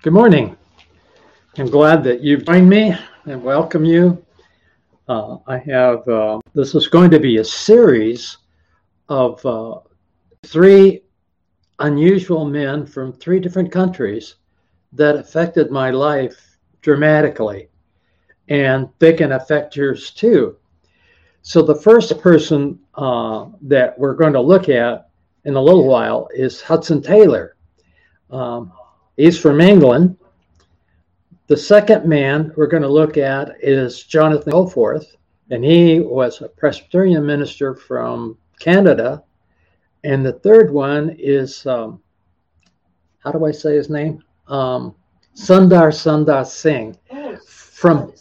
Good morning. I'm glad that you've joined me and welcome you. This is going to be a series of three unusual men from three different countries that affected my life dramatically, and they can affect yours too. So the first person that we're going to look at in a little while is Hudson Taylor. He's from England. The second man we're going to look at is Jonathan Goforth, and he was a Presbyterian minister from Canada. And the third one is, how do I say his name? Sundar Singh from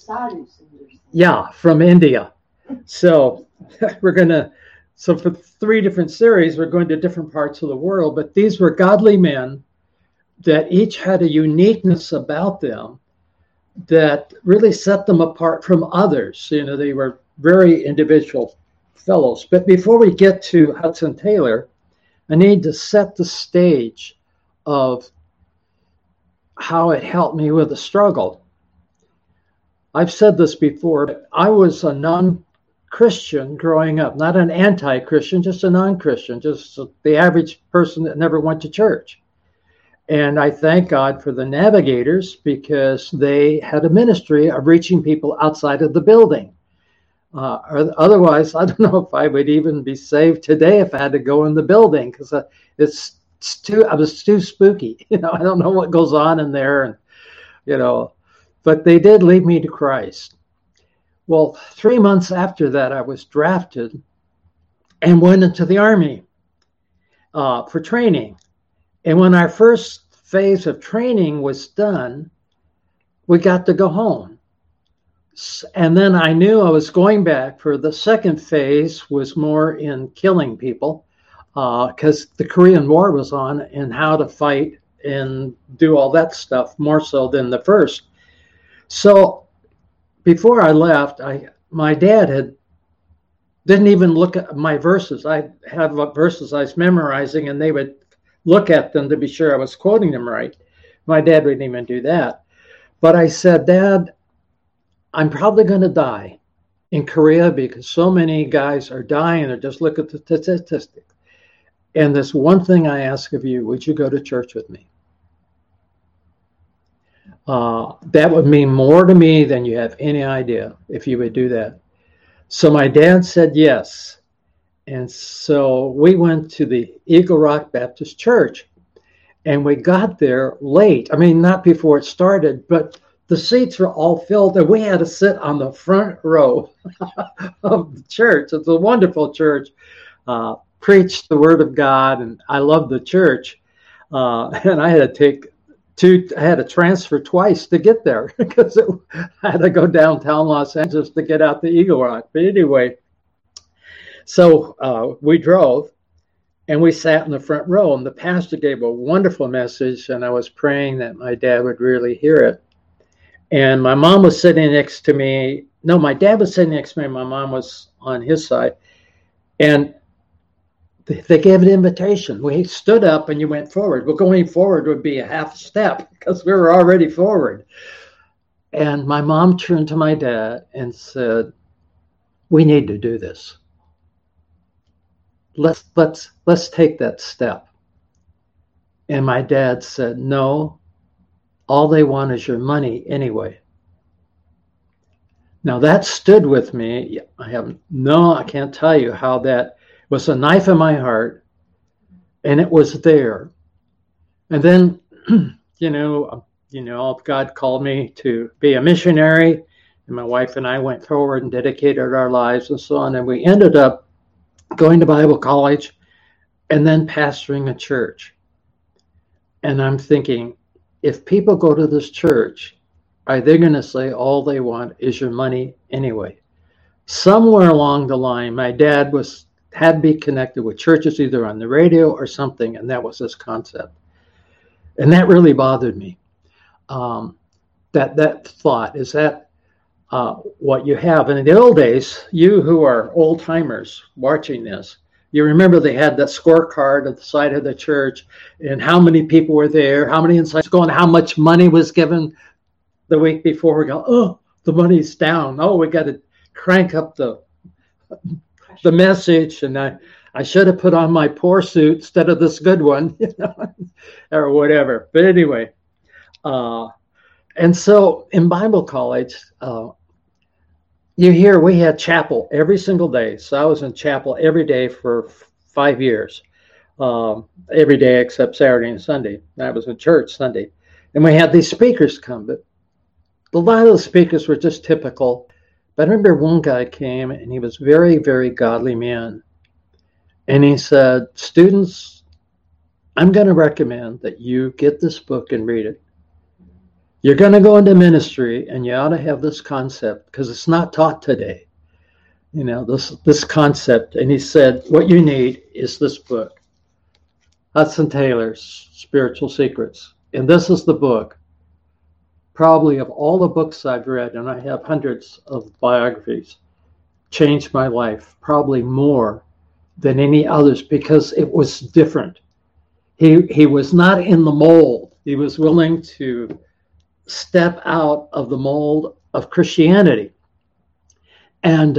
India. So for three different series, we're going to different parts of the world, but these were godly men that each had a uniqueness about them that really set them apart from others. They were very individual fellows. But before we get to Hudson Taylor, I need to set the stage of how it helped me with the struggle. I've said this before, but I was a non-Christian growing up, not an anti-Christian, just a non-Christian, just the average person that never went to church. And I thank God for the Navigators because they had a ministry of reaching people outside of the building. Otherwise, I don't know if I would even be saved today if I had to go in the building because I was too spooky. I don't know what goes on in there, but they did lead me to Christ. Well, 3 months after that, I was drafted and went into the Army for training. And when our first phase of training was done, we got to go home. And then I knew I was going back for the second phase, was more in killing people because the Korean War was on and how to fight and do all that stuff more so than the first. So before I left, my dad didn't even look at my verses. I had verses I was memorizing and they would look at them to be sure I was quoting them right. My dad wouldn't even do that. But I said, Dad, I'm probably going to die in Korea because so many guys are dying. Or just look at the statistics. And this one thing I ask of you, would you go to church with me? That would mean more to me than you have any idea if you would do that. So my dad said yes. And so we went to the Eagle Rock Baptist Church and we got there late. I mean, not before it started, but the seats were all filled and we had to sit on the front row of the church. It's a wonderful church, preached the word of God. And I love the church. And I had to transfer twice to get there because I had to go downtown Los Angeles to get out to Eagle Rock. But anyway, so we drove and we sat in the front row and the pastor gave a wonderful message and I was praying that my dad would really hear it. And my mom was sitting next to me. No, my dad was sitting next to me and my mom was on his side. And they gave an invitation. We stood up and you went forward. Well, going forward would be a half step because we were already forward. And my mom turned to my dad and said, we need to do this. Let's take that step. And my dad said, no, all they want is your money anyway. Now that stood with me. I can't tell you how that was a knife in my heart, and it was there. And then, God called me to be a missionary, and my wife and I went forward and dedicated our lives and so on. And we ended up going to Bible college and then pastoring a church. And I'm thinking, if people go to this church, are they going to say all they want is your money anyway? Somewhere along the line, my dad had to be connected with churches either on the radio or something, and that was his concept. And that really bothered me. That thought, is that what you have? And in the old days, you who are old timers watching this, You remember they had that scorecard at the side of the church and how many people were there, how many insights going, how much money was given the week before. We go, oh, the money's down. Oh, we got to crank up the message. And I should have put on my poor suit instead of this good one, or whatever. But anyway, and so in Bible college, you hear we had chapel every single day. So I was in chapel every day for 5 years, every day except Saturday and Sunday. I was in church Sunday. And we had these speakers come, but a lot of the speakers were just typical. But I remember one guy came, and he was very, very godly man. And he said, students, I'm going to recommend that you get this book and read it. You're going to go into ministry, and you ought to have this concept because it's not taught today. This concept. And he said, what you need is this book, Hudson Taylor's Spiritual Secrets. And this is the book, probably of all the books I've read, and I have hundreds of biographies, changed my life, probably more than any others because it was different. He was not in the mold. He was willing to step out of the mold of Christianity. And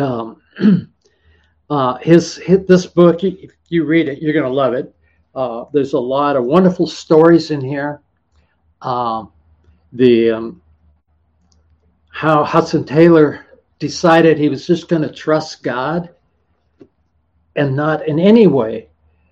this book, if you read it, you're going to love it. There's a lot of wonderful stories in here. How Hudson Taylor decided he was just going to trust God and not in any way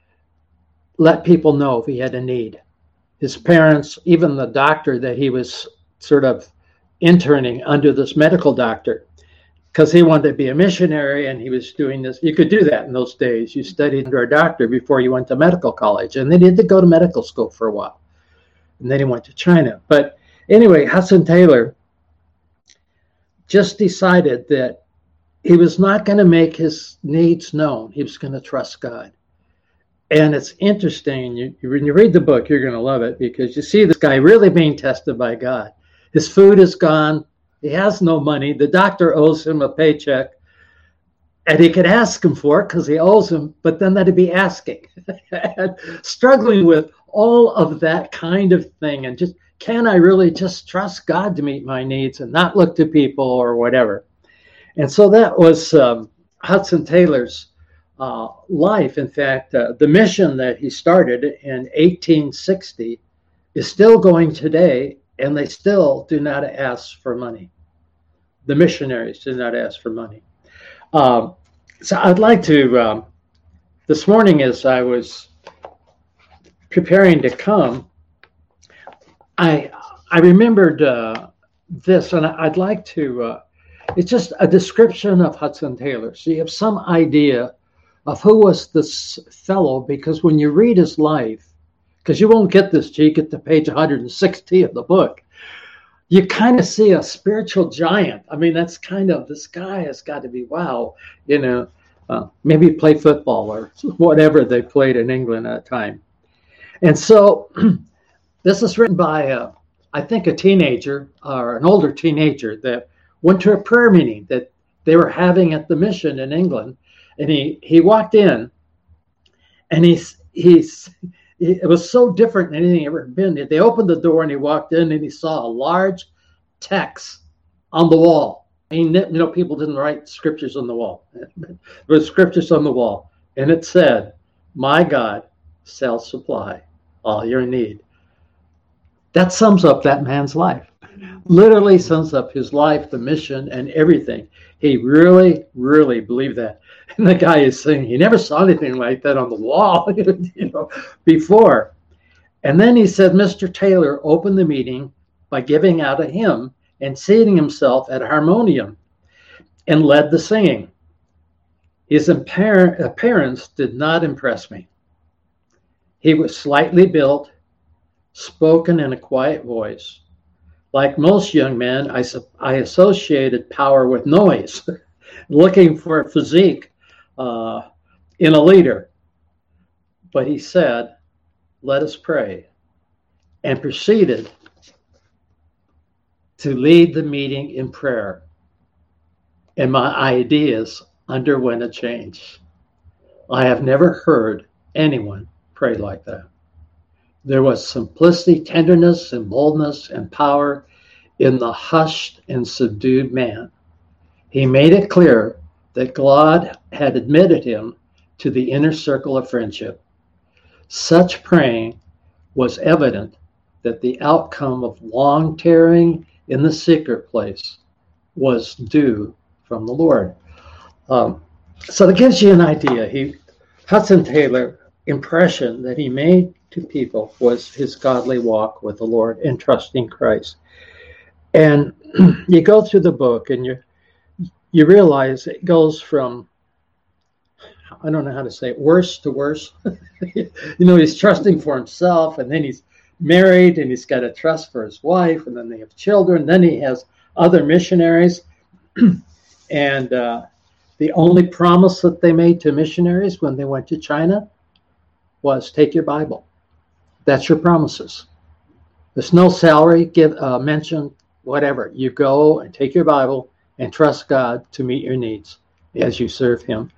let people know if he had a need. His parents, even the doctor that he was sort of interning under, this medical doctor, because he wanted to be a missionary and he was doing this. You could do that in those days. You studied under a doctor before you went to medical college, and then he had to go to medical school for a while. And then he went to China. But anyway, Hudson Taylor just decided that he was not going to make his needs known. He was going to trust God. And it's interesting. When you read the book, you're going to love it because you see this guy really being tested by God. His food is gone. He has no money. The doctor owes him a paycheck. And he could ask him for it because he owes him, but then that'd be asking. Struggling with all of that kind of thing. And just, can I really just trust God to meet my needs and not look to people or whatever? And so that was Hudson Taylor's life. In fact, the mission that he started in 1860 is still going today, and they still do not ask for money. The missionaries do not ask for money. So I'd like to, this morning as I was preparing to come, I remembered this, and I'd like to, it's just a description of Hudson Taylor. So you have some idea of who was this fellow, because when you read his life, because you won't get this till you get to page 160 of the book, you kind of see a spiritual giant. I mean, that's kind of, this guy has got to be, wow, maybe play football or whatever they played in England at the time. And so this is written by, I think, a teenager or an older teenager that went to a prayer meeting that they were having at the mission in England. And he walked in, and it was so different than anything ever been. They opened the door, and he walked in, and he saw a large text on the wall. I mean, people didn't write scriptures on the wall. There were scriptures on the wall, and it said, "My God shall supply all your need." That sums up that man's life. Literally sums up his life, the mission, and everything. He really, really believed that. And the guy is saying he never saw anything like that on the wall, before. And then he said, Mr. Taylor opened the meeting by giving out a hymn and seating himself at a harmonium and led the singing. His appearance did not impress me. He was slightly built, spoken in a quiet voice. Like most young men, I associated power with noise, looking for a physique in a leader. But he said, "Let us pray," and proceeded to lead the meeting in prayer. And my ideas underwent a change. I have never heard anyone pray like that. There was simplicity, tenderness, and boldness and power in the hushed and subdued man. He made it clear that God had admitted him to the inner circle of friendship. Such praying was evident that the outcome of long tarrying in the secret place was due from the Lord. So that gives you an idea. Hudson Taylor impression that he made to people was his godly walk with the Lord and trusting Christ. And you go through the book and you realize it goes from, I don't know how to say it, worse to worse. He's trusting for himself, and then he's married, and he's got to trust for his wife, and then they have children. Then he has other missionaries. And the only promise that they made to missionaries when they went to China was take your Bible. That's your promises. There's no salary mentioned, whatever. You go and take your Bible and trust God to meet your needs as you serve him.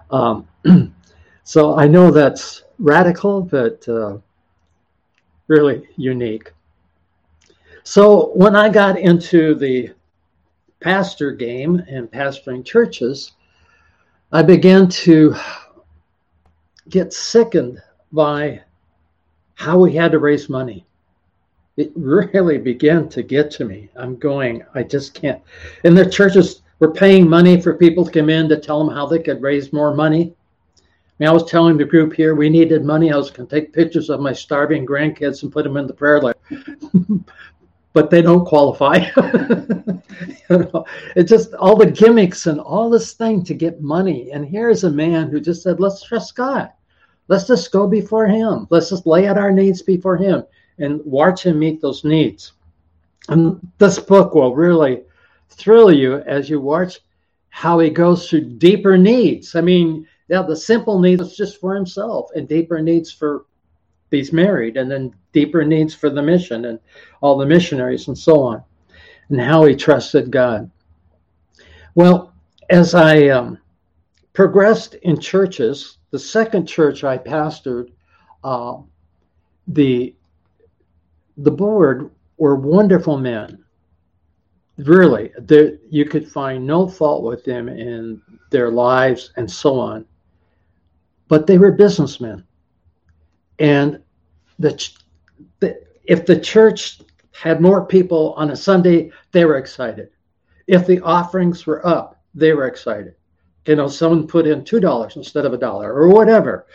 So I know that's radical, but really unique. So when I got into the pastor game and pastoring churches, I began to get sickened by how we had to raise money. It really began to get to me. I'm going, I just can't. And the churches were paying money for people to come in to tell them how they could raise more money. I was telling the group here we needed money. I was going to take pictures of my starving grandkids and put them in the prayer line. But they don't qualify. It's just all the gimmicks and all this thing to get money. And here's a man who just said, let's trust God. Let's just go before him. Let's just lay out our needs before him and watch him meet those needs. And this book will really thrill you as you watch how he goes through deeper needs. I mean, the simple needs is just for himself, and deeper needs for these married, and then deeper needs for the mission and all the missionaries and so on, and how he trusted God. Well, as I progressed in churches, the second church I pastored, the board were wonderful men. Really, you could find no fault with them in their lives and so on. But they were businessmen. And if the church had more people on a Sunday, they were excited. If the offerings were up, they were excited. Someone put in $2 instead of $1 or whatever.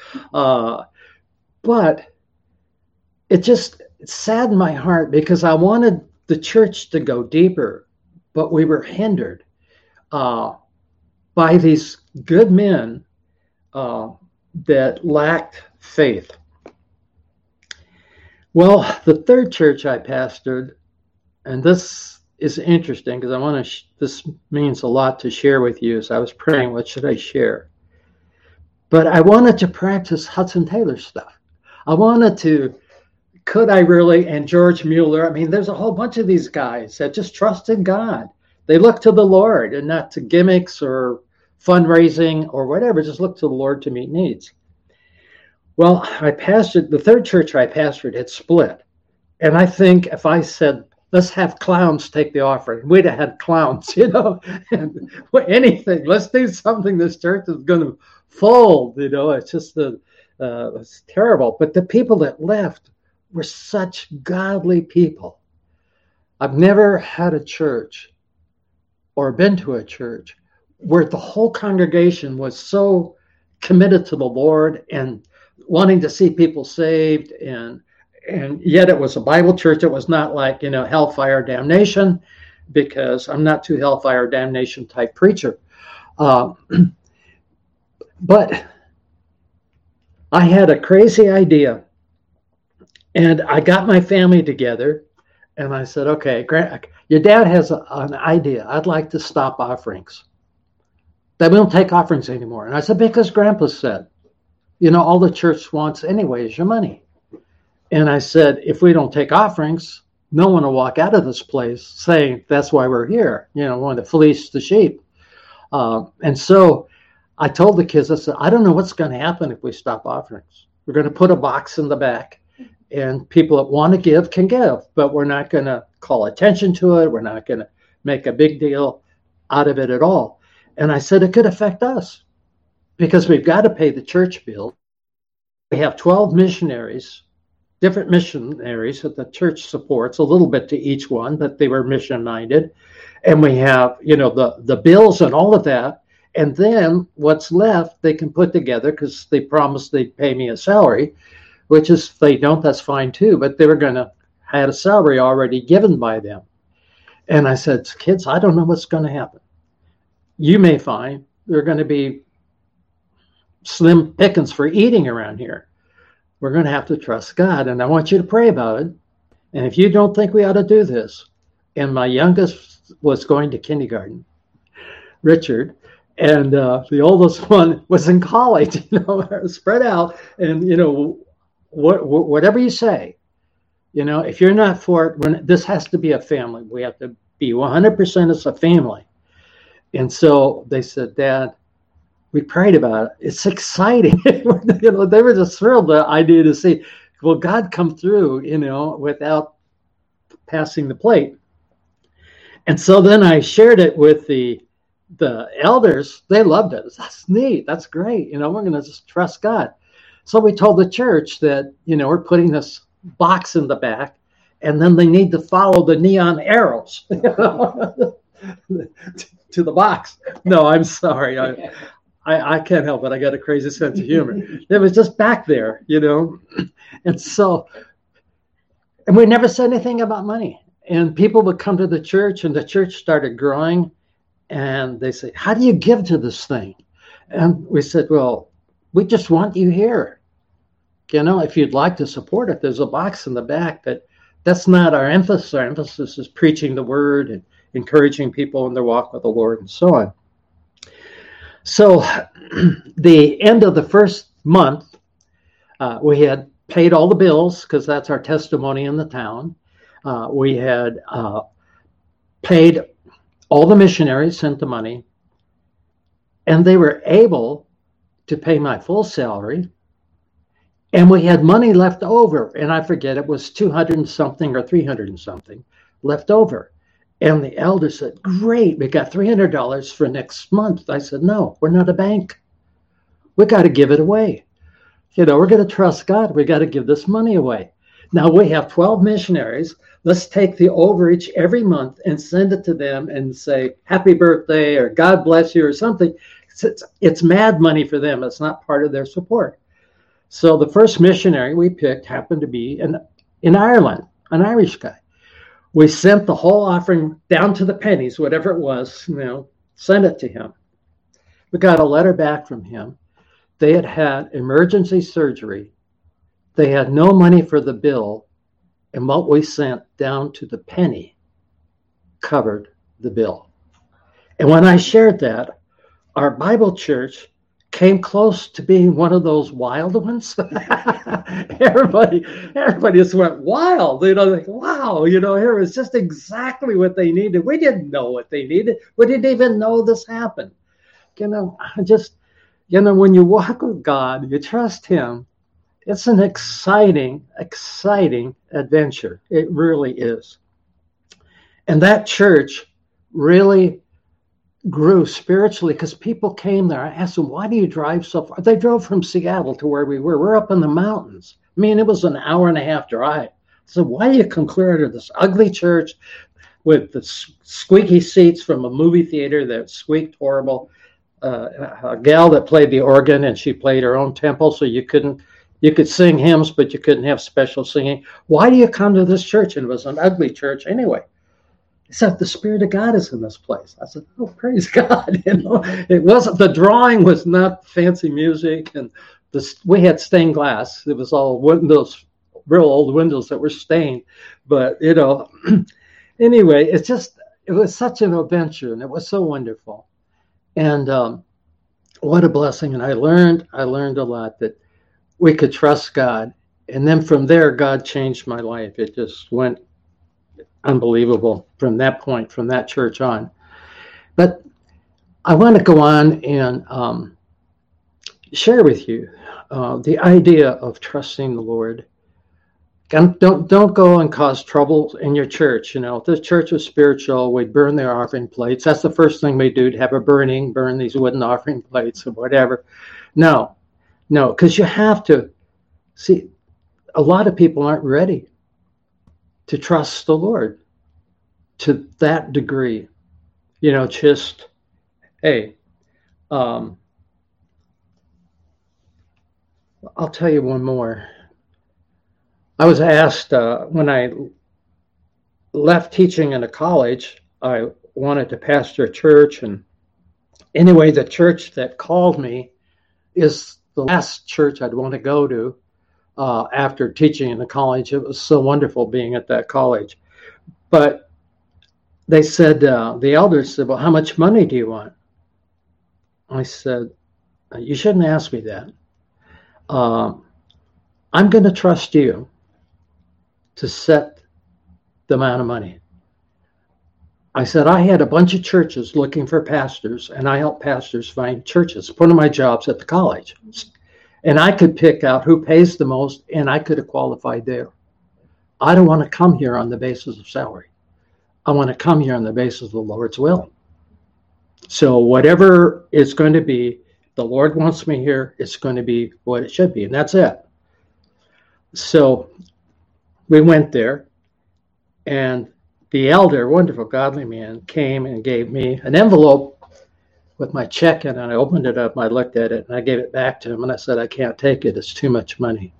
But it just saddened my heart because I wanted the church to go deeper, but we were hindered by these good men that lacked faith. Well, the third church I pastored, and this is interesting because I want to. This means a lot to share with you. As I was praying, what should I share? But I wanted to practice Hudson Taylor stuff. I wanted to. Could I really? And George Mueller. I mean, there's a whole bunch of these guys that just trusted God. They look to the Lord and not to gimmicks or fundraising or whatever. Just look to the Lord to meet needs. Well, I pastored, the third church I pastored had split. And I think if I said, let's have clowns take the offering, we'd have had clowns, and anything. Let's do something this church is going to fold, It's just it's terrible. But the people that left were such godly people. I've never had a church or been to a church where the whole congregation was so committed to the Lord and wanting to see people saved, and yet it was a Bible church. It was not like, hellfire damnation, because I'm not too hellfire damnation type preacher. But I had a crazy idea, and I got my family together, and I said, okay, your dad has an idea. I'd like to stop offerings. That we don't take offerings anymore. And I said, because Grandpa said, all the church wants anyway is your money. And I said, if we don't take offerings, no one will walk out of this place saying that's why we're here, wanting to fleece the sheep. And so I told the kids, I said, I don't know what's going to happen if we stop offerings. We're going to put a box in the back, and people that want to give can give, but we're not going to call attention to it. We're not going to make a big deal out of it at all. And I said, it could affect us because we've got to pay the church bill. We have 12 missionaries, different missionaries that the church supports, a little bit to each one, but they were mission minded. And we have, the bills and all of that. And then what's left, they can put together because they promised they'd pay me a salary, which is, if they don't, that's fine too. But they were going to had a salary already given by them. And I said, kids, I don't know what's going to happen. You may find there are going to be slim pickings for eating around here. We're going to have to trust God. And I want you to pray about it. And if you don't think we ought to do this, and my youngest was going to kindergarten, Richard, and the oldest one was in college, spread out. And, whatever you say, if you're not for it, this has to be a family. We have to be 100% as a family. And so they said, Dad, we prayed about it. It's exciting. They were just thrilled the idea to see, will God come through, without passing the plate. And so then I shared it with the elders. They loved it. That's neat. That's great. We're going to just trust God. So we told the church that, we're putting this box in the back, and then they need to follow the neon arrows to the box. No, I'm sorry. I can't help it. I got a crazy sense of humor. It was just back there, And so, and we never said anything about money. And people would come to the church, and the church started growing. And they say, how do you give to this thing? And we said, well, we just want you here. If you'd like to support it, there's a box in the back, but that's not our emphasis. Our emphasis is preaching the word and encouraging people in their walk with the Lord and so on. So the end of the first month, we had paid all the bills because that's our testimony in the town. We had paid all the missionaries, sent the money, and they were able to pay my full salary. And we had money left over, and I forget, it was 200 and something or 300 and something left over. And the elder said, great, we got $300 for next month. I said, no, we're not a bank. We got to give it away. We're going to trust God. We got to give this money away. Now we have 12 missionaries. Let's take the overage every month and send it to them and say, happy birthday, or God bless you, or something. It's mad money for them. It's not part of their support. So the first missionary we picked happened to be in Ireland, an Irish guy. We sent the whole offering down to the pennies, whatever it was, sent it to him. We got a letter back from him. They had had emergency surgery. They had no money for the bill, and what we sent down to the penny covered the bill. And when I shared that, our Bible church came close to being one of those wild ones. Everybody just went wild. Like, wow, here was just exactly what they needed. We didn't know what they needed. We didn't even know this happened. When you walk with God, you trust Him, it's an exciting, exciting adventure. It really is. And that church really grew spiritually because people came there. I asked them, why do you drive so far? They drove from Seattle to where we were. We're up in the mountains. It was an hour and a half drive. So why do you come clear to this ugly church with the squeaky seats from a movie theater that squeaked horrible? A gal that played the organ, and she played her own tempo, so you could sing hymns, but you couldn't have special singing. Why do you come to this church? And it was an ugly church anyway. Except the Spirit of God is in this place. I said, oh, praise God. It wasn't, the drawing was not fancy music, and we had stained glass. It was all windows, real old windows that were stained. But, anyway, it was such an adventure, and it was so wonderful. And what a blessing. And I learned a lot that we could trust God. And then from there, God changed my life. It just went unbelievable from that point, from that church on. But I want to go on and share with you the idea of trusting the Lord. Don't go and cause trouble in your church. You know, if this church was spiritual, we'd burn their offering plates. That's the first thing we do, to have a burn these wooden offering plates or whatever. No, because you have to see, a lot of people aren't ready to trust the Lord to that degree. You know, just, hey, I'll tell you one more. I was asked when I left teaching in a college, I wanted to pastor a church. And anyway, the church that called me is the last church I'd want to go to after teaching in the college. It was so wonderful being at that college. But they said, the elders said, well, how much money do you want? I said, you shouldn't ask me that. I'm going to trust you to set the amount of money. I said, I had a bunch of churches looking for pastors, and I help pastors find churches. One of my jobs at the college. And I could pick out who pays the most, and I could have qualified there. I don't want to come here on the basis of salary. I want to come here on the basis of the Lord's will. So whatever it's going to be, the Lord wants me here, it's going to be what it should be, and that's it. So we went there, and the elder, wonderful godly man, came and gave me an envelope with my check in, and I opened it up, and I looked at it, and I gave it back to him, and I said, I can't take it, it's too much money.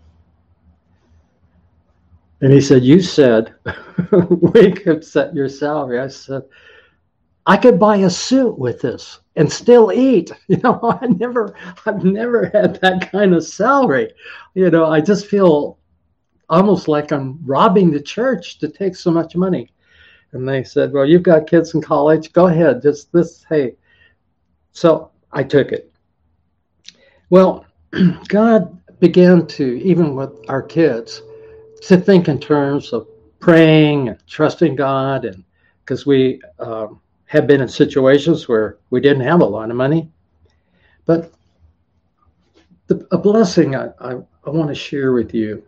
And he said, you said we could set your salary. I said, I could buy a suit with this and still eat. You know, I've never had that kind of salary. You know, I just feel almost like I'm robbing the church to take so much money. And they said, well, you've got kids in college. Go ahead. Just this, hey. So I took it. Well, God began to, even with our kids, to think in terms of praying and trusting God. And because we have been in situations where we didn't have a lot of money. But a blessing I want to share with you.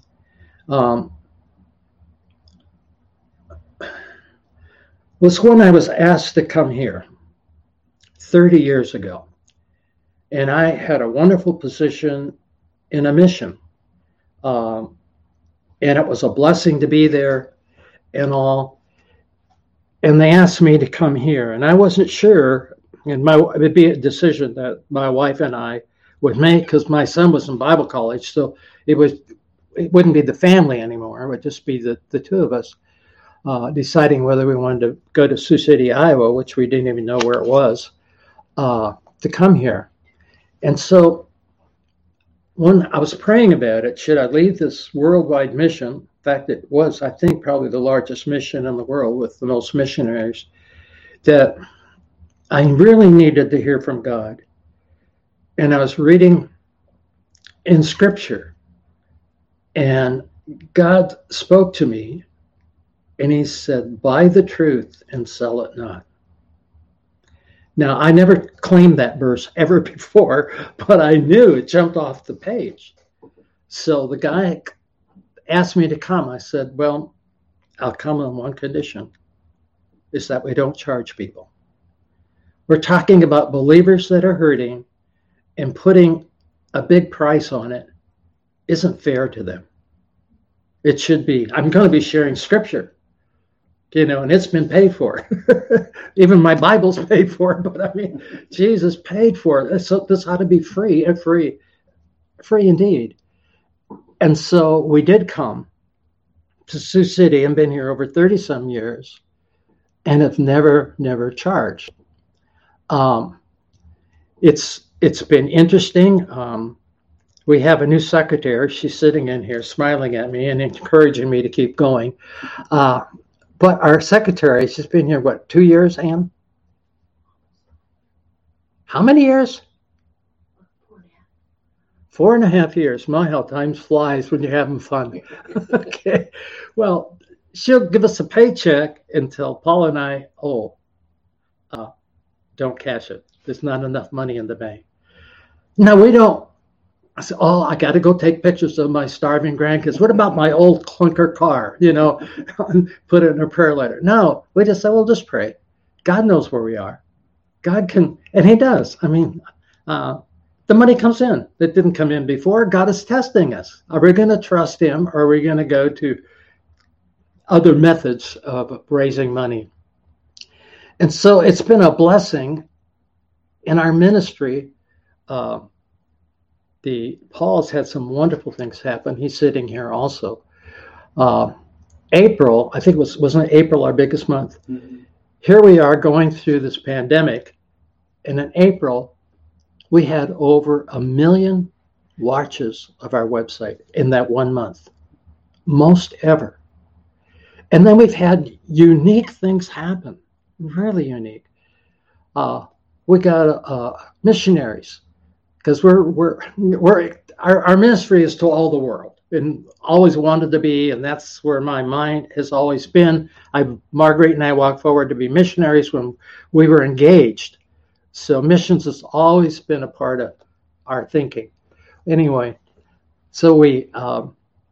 Was when I was asked to come here 30 years ago. And I had a wonderful position in a mission. And it was a blessing to be there and all. And they asked me to come here. And I wasn't sure, and it would be a decision that my wife and I would make, because my son was in Bible college. So it wouldn't be the family anymore. It would just be the two of us deciding whether we wanted to go to Sioux City, Iowa, which we didn't even know where it was, to come here. And so when I was praying about it, should I leave this worldwide mission? In fact, it was, I think, probably the largest mission in the world with the most missionaries, that I really needed to hear from God. And I was reading in Scripture, and God spoke to me, and he said, buy the truth and sell it not. Now, I never claimed that verse ever before, but I knew it jumped off the page. So the guy asked me to come. I said, well, I'll come on one condition, is that we don't charge people. We're talking about believers that are hurting, and putting a big price on it isn't fair to them. It should be. I'm going to be sharing Scripture, you know, and it's been paid for. Even my Bible's paid for, but I mean, Jesus paid for it. So this ought to be free indeed. And so we did come to Sioux City and been here over 30 some years, and have never charged. It's been interesting. We have a new secretary. She's sitting in here smiling at me and encouraging me to keep going. But our secretary, she's been here, 2 years, Ann? How many years? 4.5 years. My, how time flies when you're having fun. Okay. Well, she'll give us a paycheck until Paul and I, don't cash it. There's not enough money in the bank. No, we don't. I said, oh, I got to go take pictures of my starving grandkids. What about my old clunker car? Put it in a prayer letter. No, we just said, well, just pray. God knows where we are. God can, and he does. I mean, the money comes in. It didn't come in before. God is testing us. Are we going to trust him, or are we going to go to other methods of raising money? And so it's been a blessing in our ministry. Paul's had some wonderful things happen. He's sitting here also. April, I think wasn't April our biggest month? Mm-hmm. Here we are going through this pandemic, and in April, we had over 1 million watches of our website in that 1 month, most ever. And then we've had unique things happen, really unique. We got missionaries, because our ministry is to all the world, and always wanted to be, and that's where my mind has always been. Marguerite and I walked forward to be missionaries when we were engaged. So missions has always been a part of our thinking. Anyway, so we are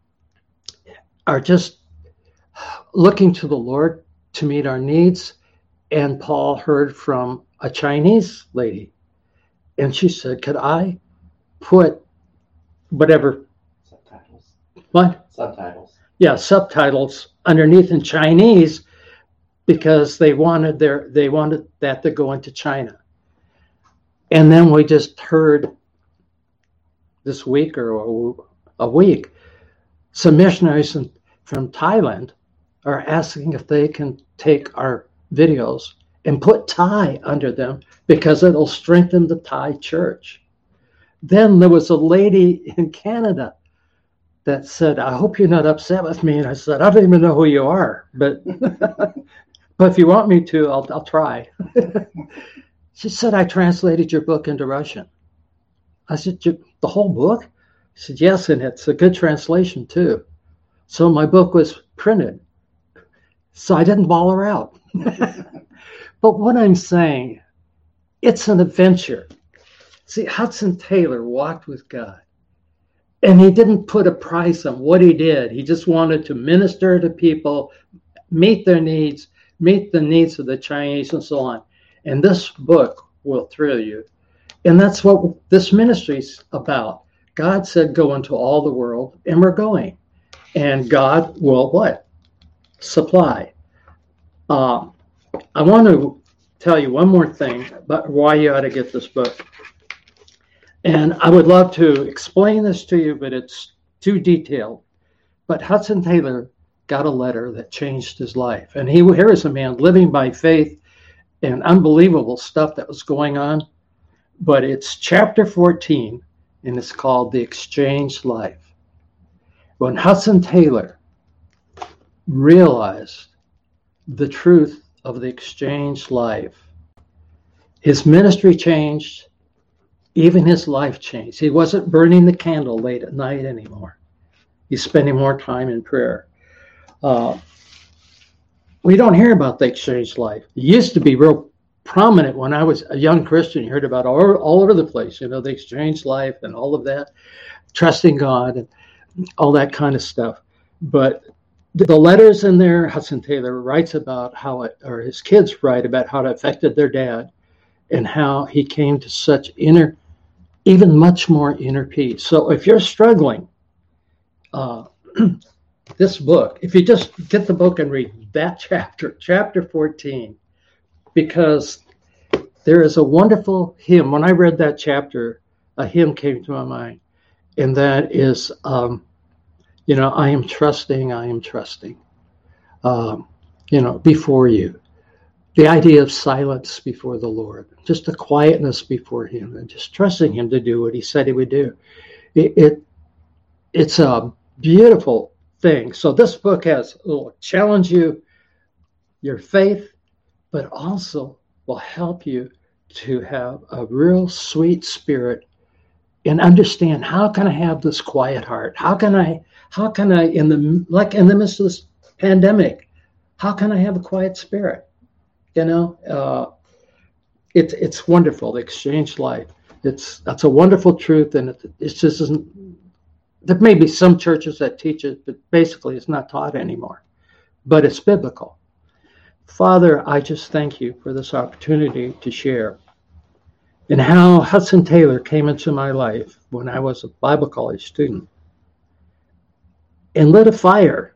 just looking to the Lord to meet our needs. And Paul heard from a Chinese lady, and she said, could I put whatever subtitles? What? Subtitles. Yeah, subtitles underneath in Chinese, because they wanted that to go into China. And then we just heard this week or a week, some missionaries from Thailand are asking if they can take our videos and put Thai under them, because it'll strengthen the Thai church. Then there was a lady in Canada that said, I hope you're not upset with me. And I said, I don't even know who you are, but if you want me to, I'll try. She said, I translated your book into Russian. I said, the whole book? She said, yes, and it's a good translation too. So my book was printed. So I didn't bawl her out. But what I'm saying, it's an adventure. See, Hudson Taylor walked with God, and he didn't put a price on what he did. He just wanted to minister to people, meet their needs, meet the needs of the Chinese and so on. And this book will thrill you. And that's what this ministry's about. God said, go into all the world, and we're going. And God will what? Supply. I want to tell you one more thing about why you ought to get this book. And I would love to explain this to you, but it's too detailed. But Hudson Taylor got a letter that changed his life. And here is a man living by faith, and unbelievable stuff that was going on. But it's chapter 14, and it's called The Exchanged Life. When Hudson Taylor realized the truth of the exchanged life, his ministry changed, even his life changed. He wasn't burning the candle late at night anymore. He's spending more time in prayer. We don't hear about the exchanged life. It used to be real prominent when I was a young Christian. You heard about all over the place, the exchanged life and all of that, trusting God and all that kind of stuff. But the letters in there, Hudson Taylor writes about or his kids write about how it affected their dad, and how he came to such even much more inner peace. So if you're struggling, this book, if you just get the book and read that chapter 14, because there is a wonderful hymn. When I read that chapter, a hymn came to my mind, and that is, I am trusting, before you. The idea of silence before the Lord, just a quietness before him, and just trusting him to do what he said he would do. It's a beautiful thing. So this book will challenge your faith, but also will help you to have a real sweet spirit and understand, how can I have this quiet heart? How can I in the midst of this pandemic, how can I have a quiet spirit? It's wonderful, the exchanged life. That's a wonderful truth, and it just isn't. There may be some churches that teach it, but basically it's not taught anymore. But it's biblical. Father, I just thank you for this opportunity to share, and how Hudson Taylor came into my life when I was a Bible college student and lit a fire.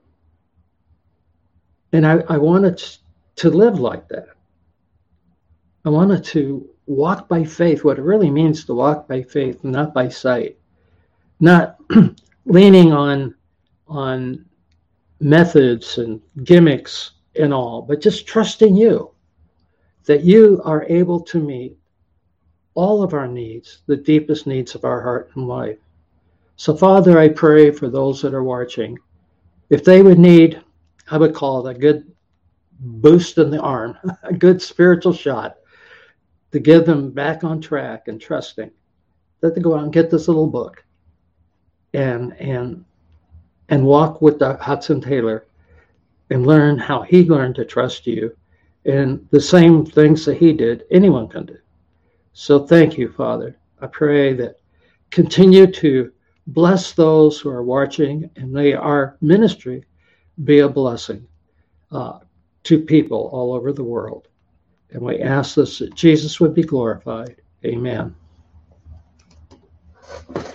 And I wanted to live like that. I wanted to walk by faith, what it really means to walk by faith, not by sight, not leaning on methods and gimmicks and all, but just trusting you, that you are able to meet all of our needs, the deepest needs of our heart and life. So, Father, I pray for those that are watching, if they would need, I would call it a good boost in the arm, a good spiritual shot to give them back on track and trusting, that they go out and get this little book and walk with the Hudson Taylor and learn how he learned to trust you, and the same things that he did, anyone can do. So thank you, Father. I pray that continue to bless those who are watching, and may our ministry be a blessing to people all over the world. And we ask this that Jesus would be glorified. Amen.